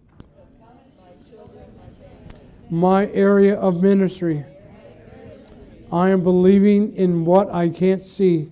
My area of ministry. I am believing in what I can't see.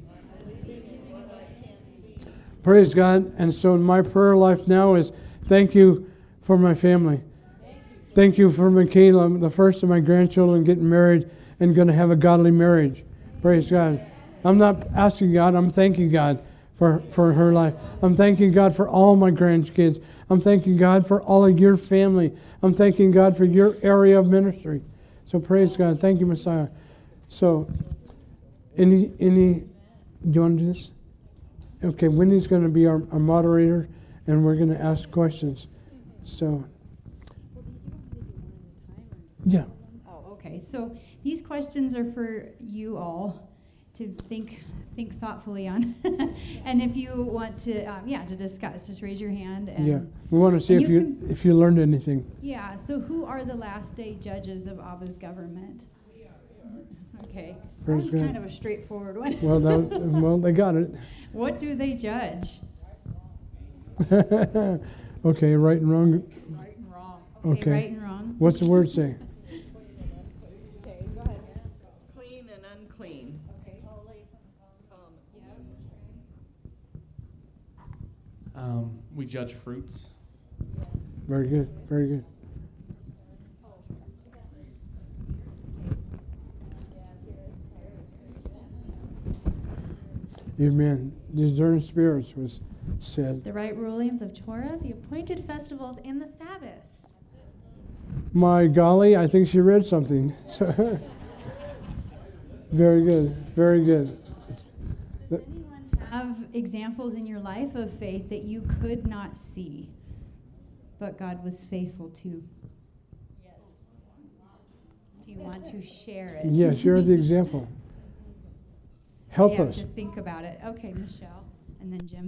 Praise God. And so my prayer life now is thank you for my family. Thank you for Michaela, the first of my grandchildren getting married and going to have a godly marriage. Praise God. I'm not asking God, I'm thanking God for her life. I'm thanking God for all my grandkids. I'm thanking God for all of your family. I'm thanking God for your area of ministry. So praise God. Thank you, Messiah. So, do you want to do this? Okay, Wendy's going to be our moderator, and we're going to ask questions. So, yeah. Oh, okay. So these questions are for you all to think thoughtfully on. And if you want to, to discuss, just raise your hand. And we want to see if you learned anything. Yeah. So who are the last day judges of Abba's government? Okay. That's kind of a straightforward one. Well, they got it. What do they judge? Okay, right and wrong. Right and wrong. Okay, right and wrong. What's the word say? Okay, go ahead. Clean and unclean. Okay. Holy. We judge fruits. Very good. Very good. Amen. Discerning spirits was said. The right rulings of Torah, the appointed festivals, and the Sabbaths. My golly, I think she read something. Very good. Very good. Does anyone have examples in your life of faith that you could not see, but God was faithful to? Yes. If you want to share it. Yes, share the example. Help us. Just think about it. Okay, Michelle, and then Jim.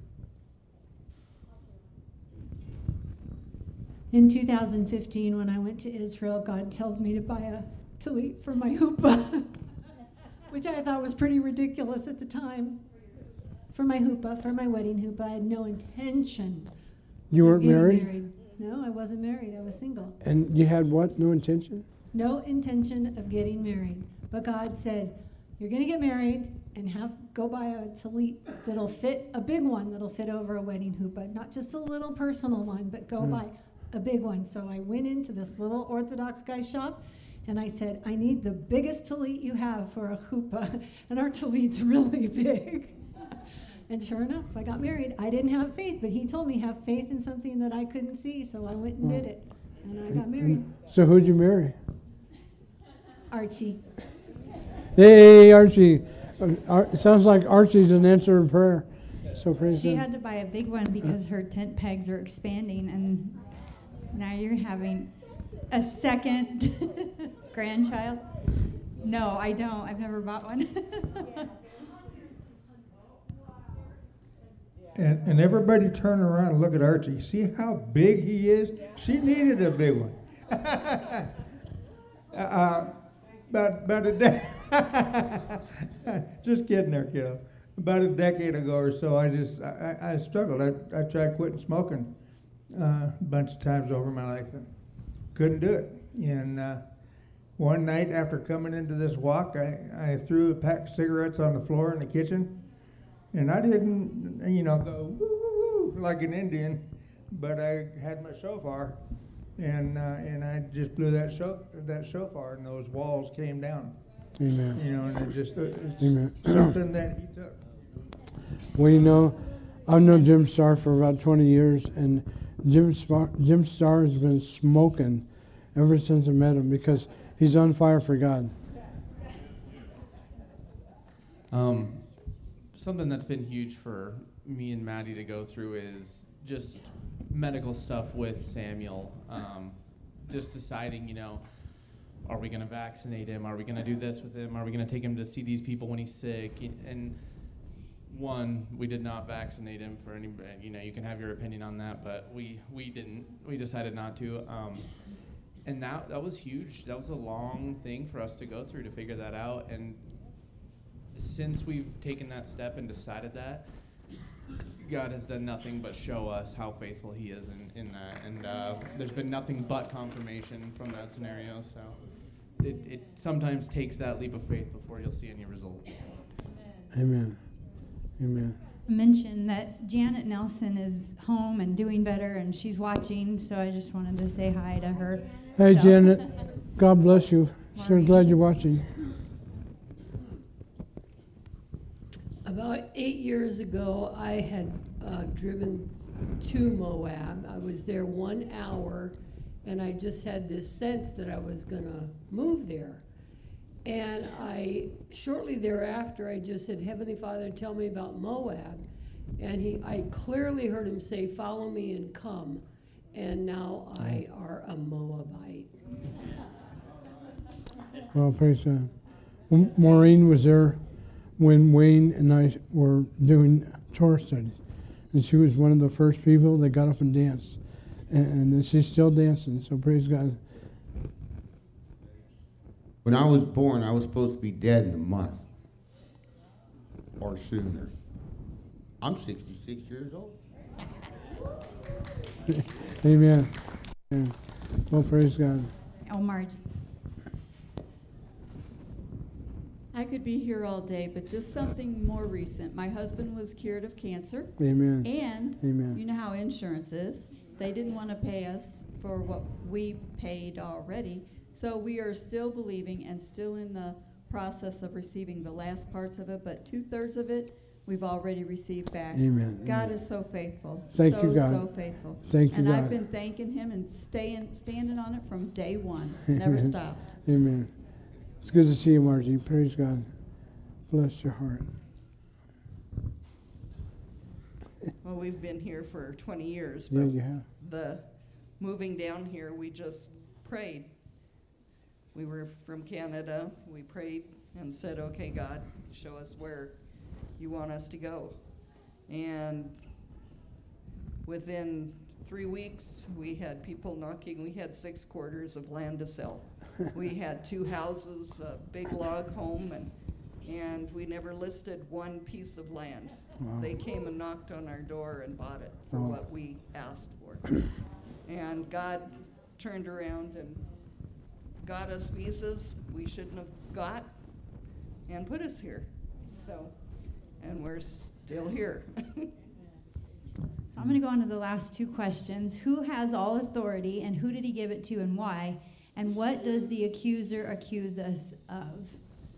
In 2015, when I went to Israel, God told me to buy a tallit for my huppah, which I thought was pretty ridiculous at the time. For my huppah, for my wedding huppah, I had no intention. You weren't married? married? No, I wasn't married. I was single. And you had what? No intention? No intention of getting married. But God said, you're going to get married and go buy a tallit that'll fit, a big one that'll fit over a wedding huppah, not just a little personal one, but go buy a big one. So I went into this little Orthodox guy shop and I said, I need the biggest tallit you have for a chuppah. And our tallit's really big. And sure enough, I got married. I didn't have faith, but he told me have faith in something that I couldn't see. So I went and did it. And I got married. So who'd you marry? Archie. Hey, Archie. It sounds like Archie's an answer in prayer. So praise She God. had to buy a big one because her tent pegs are expanding, and now you're having a second grandchild. No, I don't. I've never bought one. And everybody turn around and look at Archie. See how big he is? She needed a big one. About a decade. Just kidding there, kiddo. About a decade ago or so, I struggled. I tried quitting smoking a bunch of times over my life and couldn't do it. And one night after coming into this walk, I threw a pack of cigarettes on the floor in the kitchen. And I didn't, go woo like an Indian, but I had my shofar, and I just blew that shofar, and those walls came down. Amen. And it's Amen. something that he took. Well, I've known Jim Starr for about 20 years, and Jim Starr has been smoking ever since I met him because he's on fire for God. Something that's been huge for me and Maddie to go through is just medical stuff with Samuel. Just deciding, are we going to vaccinate him? Are we going to do this with him? Are we going to take him to see these people when he's sick? And one, we did not vaccinate him for any, you can have your opinion on that, but we didn't. We decided not to. And that was huge. That was a long thing for us to go through to figure that out. And since we've taken that step and decided that, God has done nothing but show us how faithful he is in that. And there's been nothing but confirmation from that scenario. So it sometimes takes that leap of faith before you'll see any results. Amen. Amen. Mention that Janet Nelson is home and doing better, and she's watching, so I just wanted to say hi to her. Hey, So- Janet. God bless you. Sure glad you're watching. About 8 years ago, I had driven to Moab. I was there 1 hour, and I just had this sense that I was going to move there. And shortly thereafter, I just said, Heavenly Father, tell me about Moab. And I clearly heard him say, follow me and come. And now I are a Moabite. Well, praise God. Maureen was there when Wayne and I were doing Torah studies. And she was one of the first people that got up and danced. And she's still dancing, so praise God. When I was born, I was supposed to be dead in a month or sooner. I'm 66 years old. Amen. Amen. Well, praise God. Oh, Margie. I could be here all day, but just something more recent. My husband was cured of cancer, Amen. and Amen. you know how insurance is. They didn't want to pay us for what we paid already, so we are still believing and still in the process of receiving the last parts of it, but 2/3 of it we've already received back. Amen. God Amen. is so faithful. Thank so, you, God. So faithful. Thank you, and God. I've been thanking him and standing on it from day one. Never Amen. stopped. Amen. It's good to see you, Margie. Praise God. Bless your heart. Well, we've been here for 20 years, Yeah, but you have. the moving down here, we just prayed. We were from Canada. We prayed and said, okay, God, show us where you want us to go. And within 3 weeks, we had people knocking. We had 6 quarters of land to sell. We had 2 houses, a big log home, and we never listed one piece of land. Wow. They came and knocked on our door and bought it for Wow. what we asked for. And God turned around and got us visas we shouldn't have got and put us here. So, and we're still here. So I'm going to go on to the last 2 questions. Who has all authority, and who did he give it to, and why? And what does the accuser accuse us of?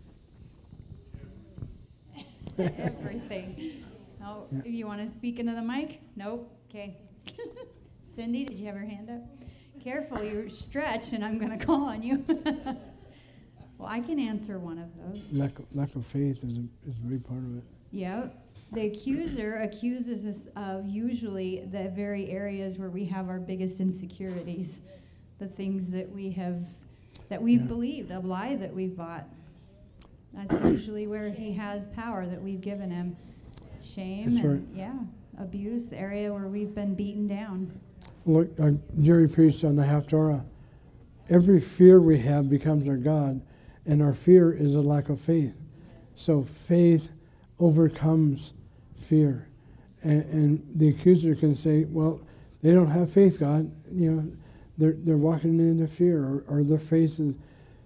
Everything. Oh, you want to speak into the mic? Nope. Okay. Cindy, did you have your hand up? Careful, you're stretched, and I'm going to call on you. Well, I can answer one of those. Lack of faith is a big part of it. Yep. The accuser accuses us of usually the very areas where we have our biggest insecurities, the things that we've Yeah. believed, a lie that we've bought. That's usually where he has power that we've given him. Shame That's and abuse, area where we've been beaten down. Look, Jerry preached on the Haftarah. Every fear we have becomes our God, and our fear is a lack of faith. So faith overcomes fear. And the accuser can say, well, they don't have faith, God. You know, they're walking into fear, or their faith is...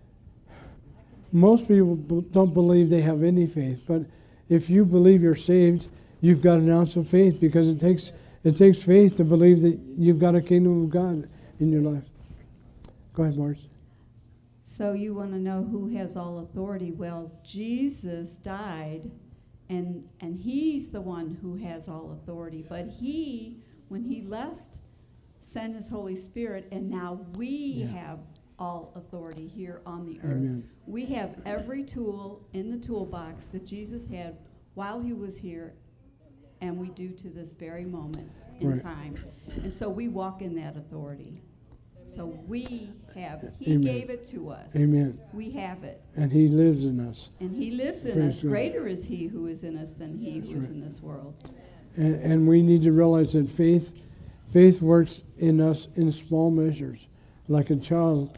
Most people don't believe they have any faith, but if you believe you're saved, you've got an ounce of faith, because it takes faith to believe that you've got a kingdom of God in your life. Go ahead, Marge. So you want to know who has all authority? Well, Jesus died, and he's the one who has all authority. But he, when he left, sent his Holy Spirit, and now we have all authority here on the earth. Amen. We have every tool in the toolbox that Jesus had while he was here, and we do to this very moment in time. And so we walk in that authority. So we have, he Amen. gave it to us. Amen. We have it. And he lives in us. And he lives in Praise us. God. Greater is he who is in us than he who is in this world. And we need to realize that faith works in us in small measures. Like a child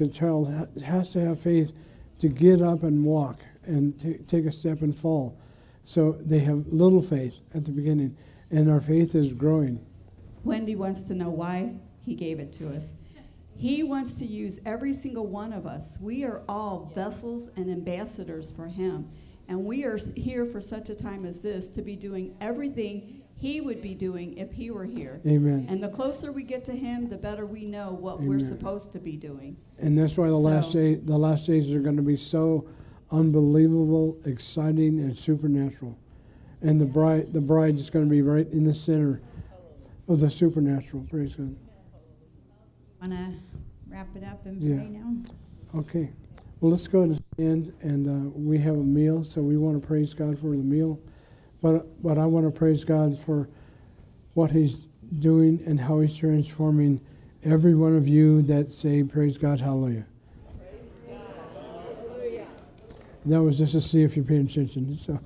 has to have faith to get up and walk and take a step and fall. So they have little faith at the beginning, and our faith is growing. Wendy wants to know why he gave it to us. He wants to use every single one of us. We are all vessels and ambassadors for him. And we are here for such a time as this to be doing everything he would be doing if he were here. Amen. And the closer we get to him, the better we know what we're supposed to be doing. And that's why the last days are going to be so unbelievable, exciting, and supernatural. And the bride is going to be right in the center of the supernatural. Praise God. Want to wrap it up and Yeah. pray now? Okay. Well, let's go ahead and stand, and we have a meal, so we want to praise God for the meal. But I want to praise God for what he's doing and how he's transforming every one of you that say, praise God, hallelujah. Praise God, hallelujah. That was just to see if you're paying attention. So,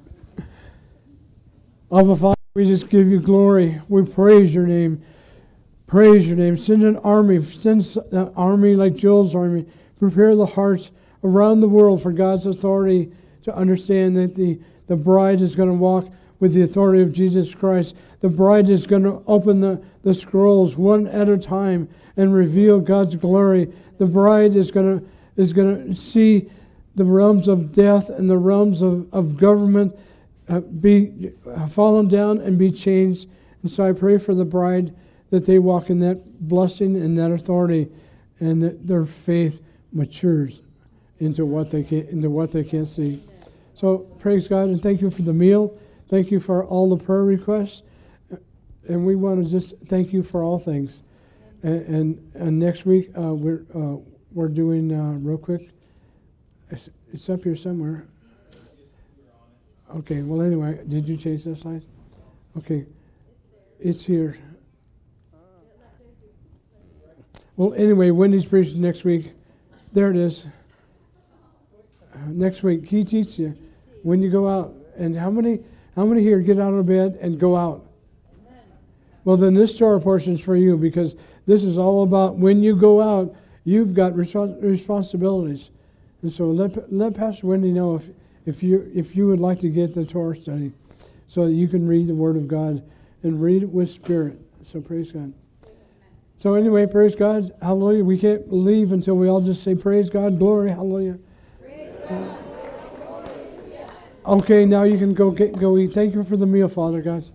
Abba Father, we just give you glory. We praise your name. Praise your name. Send an army like Joel's army. Prepare the hearts around the world for God's authority to understand that the bride is going to walk with the authority of Jesus Christ. The bride is going to open the scrolls one at a time and reveal God's glory. The bride is going to see the realms of death and the realms of government be fallen down and be changed. And so I pray for the bride that they walk in that blessing and that authority, and that their faith matures into what they can see. So praise God, and thank you for the meal. Thank you for all the prayer requests, and we want to just thank you for all things. And next week we're doing real quick. It's up here somewhere. Okay. Well, anyway, did you change that slide? Okay, it's here. Well, anyway, Wendy's preaching next week. There it is. Next week, he teaches you when you go out. And how many here get out of bed and go out? Well, then this Torah portion is for you, because this is all about when you go out, you've got responsibilities. And so let Pastor Wendy know if you would like to get the Torah study, so that you can read the Word of God and read it with spirit. So praise God. So anyway, praise God, hallelujah. We can't leave until we all just say praise God, glory, hallelujah. Praise God. Okay, now you can go eat. Thank you for the meal, Father God.